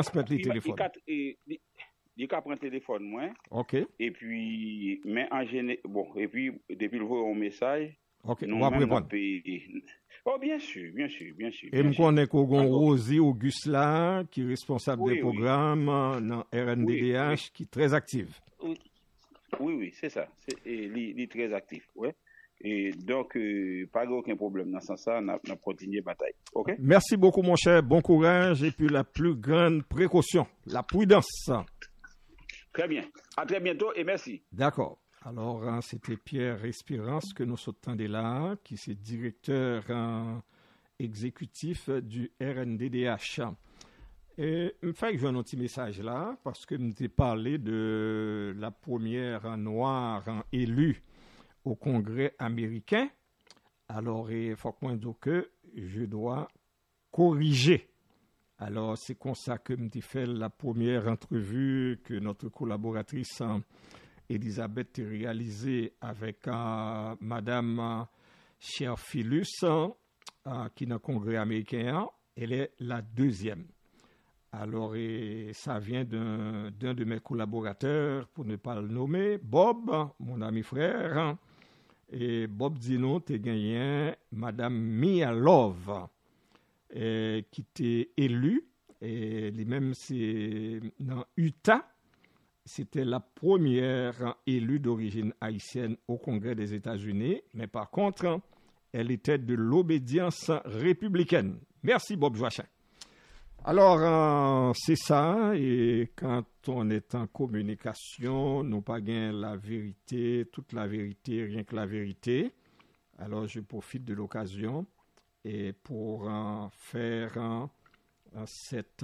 Il a pris le téléphone, moi. OK. Et puis, mais en général, bon, et puis, depuis le voit un message. OK, on va répondre. Oh, bien sûr. Et je connais qu'on a Rosie Auguste là, qui est responsable des programmes dans RNDDH, qui est très active. Oui, c'est ça. Il est très actif, ouais. Et donc, pas aucun problème dans ce sens-là, on a continué la bataille. OK? Merci beaucoup, mon cher. Bon courage et puis la plus grande précaution, la prudence. Très bien. À très bientôt et merci. D'accord. Alors, c'était Pierre Espérance que nous entendons là, qui est directeur exécutif du RNDDH. Et je fais un petit message là, parce que nous t'ai parlé de la première noire élue au Congrès américain. Alors, il faut que je dois corriger. Alors, c'est comme ça que je fait la première entrevue que notre collaboratrice Elisabeth a réalisée avec Madame Cherphilus, qui est dans le Congrès américain. Elle est la deuxième. Alors, ça vient d'un de mes collaborateurs, pour ne pas le nommer, Bob, mon ami frère. Et Bob dit non, tu as gagné Madame Mia Love, qui était élue, et lui-même c'est dans Utah. C'était la première élue d'origine haïtienne au Congrès des États-Unis, mais par contre, elle était de l'obédience républicaine. Merci Bob Joachim. Alors, c'est ça, et quand on est en communication, nous pas gain la vérité, toute la vérité, rien que la vérité. Alors, je profite de l'occasion et pour faire cette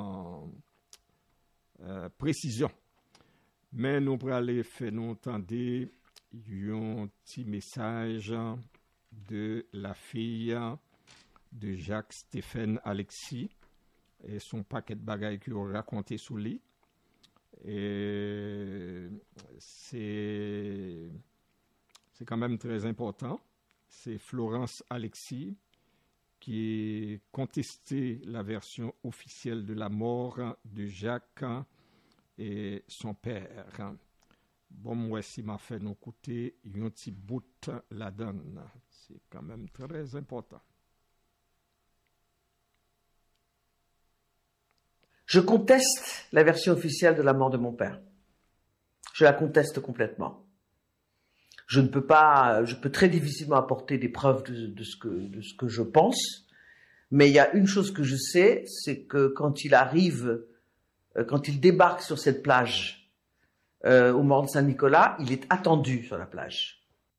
précision. Mais nous pourrons aller faire nous entendre un petit message de la fille de Jacques-Stéphane Alexis, et son paquet de bagailles qu'il a raconté sous lui. Et c'est quand même très important. C'est Florence Alexis qui contestait la version officielle de la mort de Jacques et son père. Bon, moi, si m'a fait nous côté, un petit bout la donne. C'est quand même très important. Je conteste la version officielle de la mort de mon père. Je la conteste complètement. Je peux très difficilement apporter des preuves de ce que je pense, mais il y a une chose que je sais, c'est que quand il débarque sur cette plage au Mort de Saint-Nicolas, il est attendu sur la plage.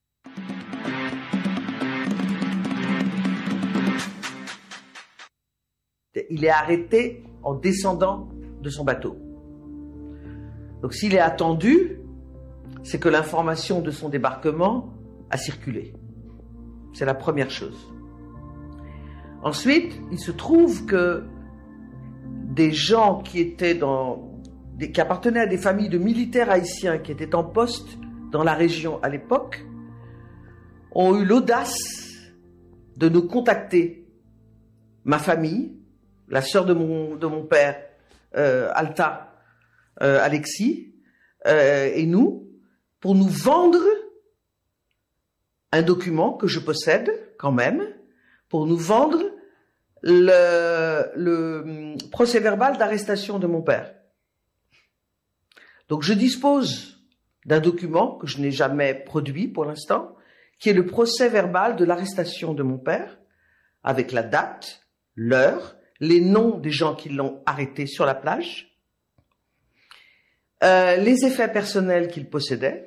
Il est arrêté en descendant de son bateau. Donc s'il est attendu, c'est que l'information de son débarquement a circulé. C'est la première chose. Ensuite, il se trouve que des gens qui appartenaient à des familles de militaires haïtiens qui étaient en poste dans la région à l'époque ont eu l'audace de nous contacter, ma famille, la sœur de mon père, Alta, Alexis, et nous, pour nous vendre un document que je possède quand même, pour nous vendre le procès-verbal d'arrestation de mon père. Donc je dispose d'un document que je n'ai jamais produit pour l'instant, qui est le procès-verbal de l'arrestation de mon père, avec la date, l'heure, les noms des gens qui l'ont arrêté sur la plage, les effets personnels qu'il possédait,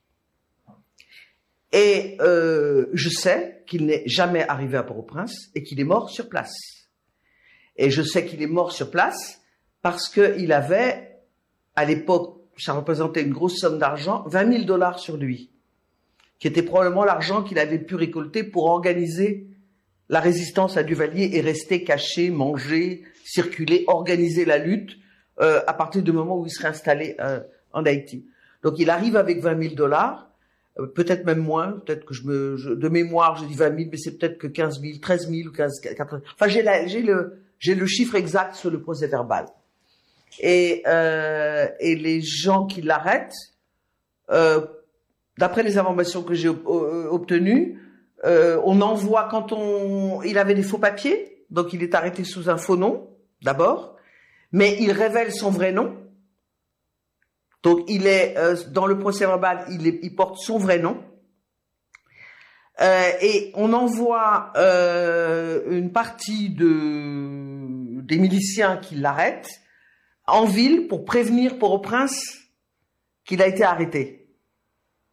et je sais qu'il n'est jamais arrivé à Port-au-Prince et qu'il est mort sur place. Et je sais qu'il est mort sur place parce qu'il avait, à l'époque, ça représentait une grosse somme d'argent, $20,000 sur lui, qui était probablement l'argent qu'il avait pu récolter pour organiser la résistance à Duvalier et rester caché, manger, circuler, organiser la lutte à partir du moment où il serait installé en Haïti. Donc il arrive avec $20,000, peut-être même moins, peut-être que de mémoire je dis 20 000, mais c'est peut-être que 15 000, 13 000 ou 15, 14 000. Enfin j'ai le chiffre exact sur le procès-verbal. Et les gens qui l'arrêtent, d'après les informations que j'ai obtenues, on envoie il avait des faux papiers, donc il est arrêté sous un faux nom, d'abord, mais il révèle son vrai nom. Donc il est, dans le procès-verbal, il porte son vrai nom. Et on envoie une partie des miliciens qui l'arrêtent en ville pour prévenir Port-au-Prince qu'il a été arrêté. D'accord ?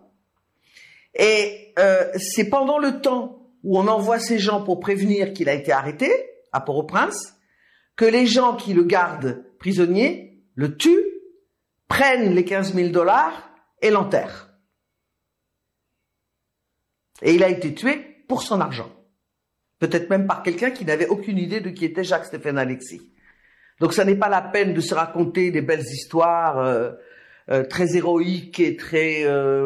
Et c'est pendant le temps où on envoie ces gens pour prévenir qu'il a été arrêté à Port-au-Prince que les gens qui le gardent prisonnier le tuent, prennent les $15,000 et l'enterrent. Et il a été tué pour son argent. Peut-être même par quelqu'un qui n'avait aucune idée de qui était Jacques-Stéphane Alexis. Donc ça n'est pas la peine de se raconter des belles histoires très héroïques et très...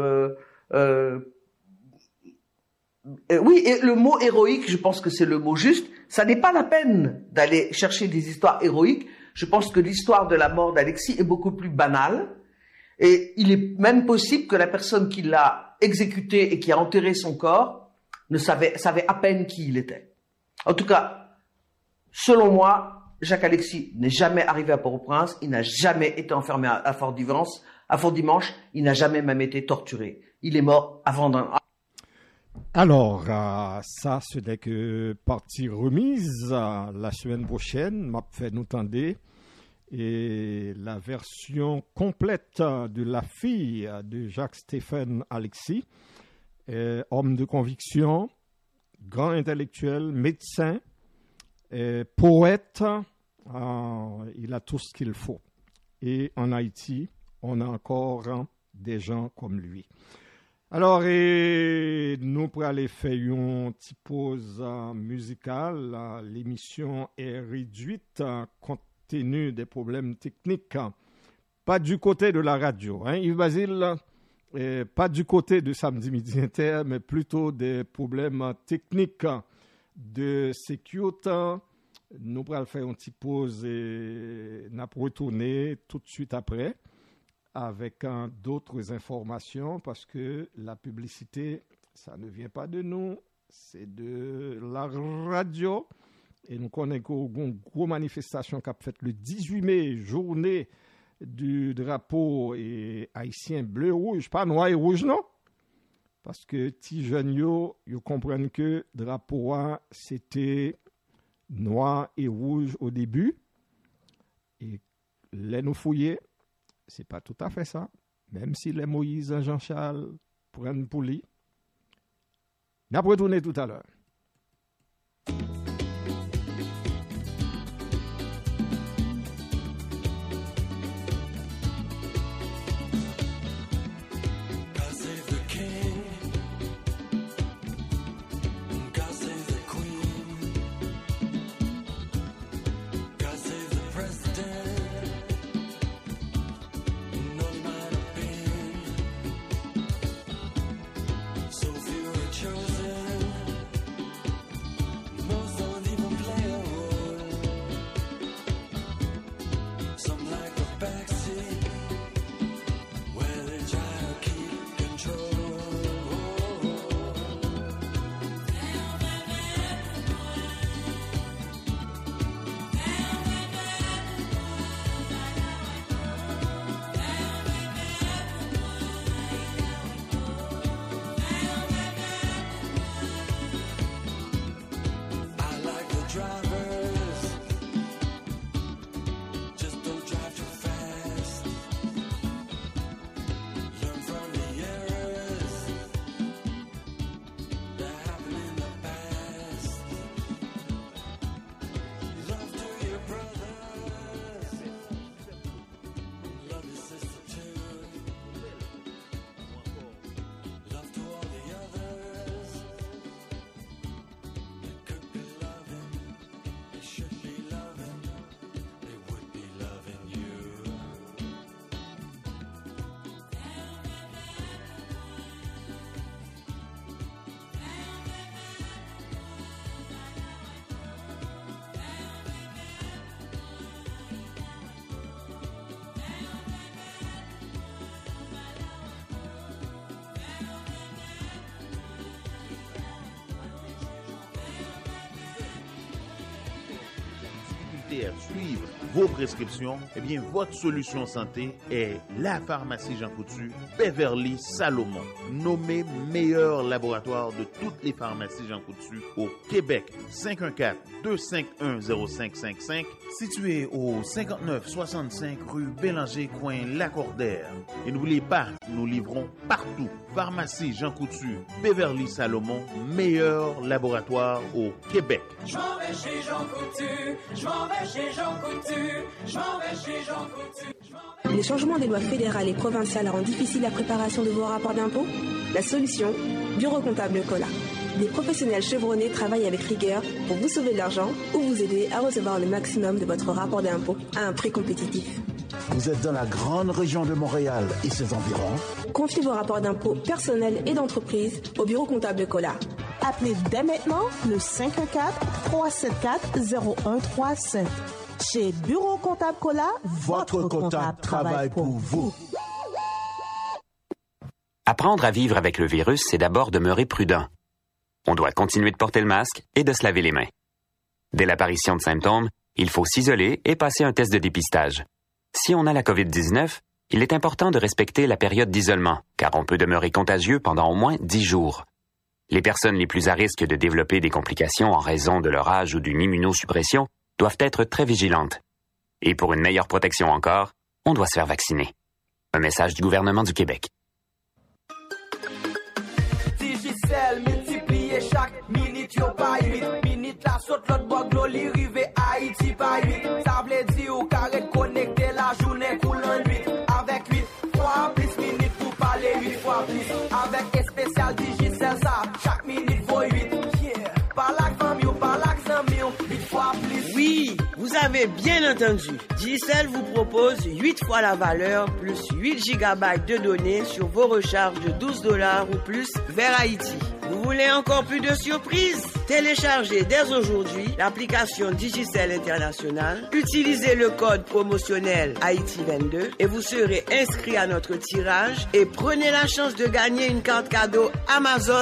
oui, et le mot héroïque, je pense que c'est le mot juste. Ça n'est pas la peine d'aller chercher des histoires héroïques. Je pense que l'histoire de la mort d'Alexis est beaucoup plus banale. Et il est même possible que la personne qui l'a exécuté et qui a enterré son corps savait à peine qui il était. En tout cas, selon moi, Jacques Alexis n'est jamais arrivé à Port-au-Prince. Il n'a jamais été enfermé à Fort-Dimanche. Il n'a jamais même été torturé. Il est mort avant d'un... Alors, ça, ce n'est que partie remise. La semaine prochaine, m'a fait nous tendre et la version complète de la fille de Jacques-Stéphane Alexis, homme de conviction, grand intellectuel, médecin, poète, il a tout ce qu'il faut. Et en Haïti, on a encore des gens comme lui. Alors, nous pour aller faire une petite pause musicale. L'émission est réduite compte tenu des problèmes techniques. Pas du côté de la radio, hein, Yves Basile, pas du côté de Samedi Midi Inter, mais plutôt des problèmes techniques de sécurité. Nous pour aller faire une petite pause et nous allons retourner tout de suite après avec d'autres informations, parce que la publicité, ça ne vient pas de nous, c'est de la radio. Et nous connaissons une grosse manifestation qui a fait le 18 mai, journée du drapeau et haïtien bleu-rouge, pas noir et rouge, non? Parce que ti jeunes yo comprennent que drapeau c'était noir et rouge au début. Et les nous fouiller, c'est pas tout à fait ça. Même si les Moïse et Jean-Charles prennent pour lui. N'a pas retourné tout à l'heure. À suivre vos prescriptions, eh bien, votre solution santé est la pharmacie Jean Coutu, Beverly Salomon, nommé meilleur laboratoire de toutes les pharmacies Jean Coutu au Québec. 514-251-0555, situé au 5965 rue Bélanger, coin Lacordaire. Et n'oubliez pas, nous livrons partout. Pharmacie Jean Coutu, Beverly Salomon, meilleur laboratoire au Québec. Je m'en vais chez Jean Coutu, je m'en vais chez Jean Coutu, je m'en vais chez Jean Coutu. Les changements des lois fédérales et provinciales rendent difficile la préparation de vos rapports d'impôts? La solution, Bureau comptable Cola. Des professionnels chevronnés travaillent avec rigueur pour vous sauver de l'argent ou vous aider à recevoir le maximum de votre rapport d'impôt à un prix compétitif. Vous êtes dans la grande région de Montréal et ses environs? Confiez vos rapports d'impôts personnels et d'entreprise au Bureau comptable Cola. Appelez dès maintenant le 514-374-0135. Chez Bureau comptable Cola, votre comptable travaille pour vous. Apprendre à vivre avec le virus, c'est d'abord demeurer prudent. On doit continuer de porter le masque et de se laver les mains. Dès l'apparition de symptômes, il faut s'isoler et passer un test de dépistage. Si on a la COVID-19, il est important de respecter la période d'isolement, car on peut demeurer contagieux pendant au moins 10 jours. Les personnes les plus à risque de développer des complications en raison de leur âge ou d'une immunosuppression doivent être très vigilantes. Et pour une meilleure protection encore, on doit se faire vacciner. Un message du gouvernement du Québec. Digicel, multiplier chaque minute, yo pas 8 minutes, la saute l'autre bord, l'oli rive Haïti pas 8. Ça veut dire au carré connecté la journée coule en 8. Avec 8 fois plus minutes pour parler 8 fois plus. Avec un spécial Digicel, ça, chaque minute vaut 8. Yeah. Par la famille ou par l'accent, 8 fois plus. Oui, vous avez bien entendu. Digicel vous propose 8 fois la valeur plus 8 GB de données sur vos recharges de $12 ou plus vers Haïti. Vous voulez encore plus de surprises? Téléchargez dès aujourd'hui l'application Digicel International, utilisez le code promotionnel Haïti22 et vous serez inscrit à notre tirage et prenez la chance de gagner une carte cadeau Amazon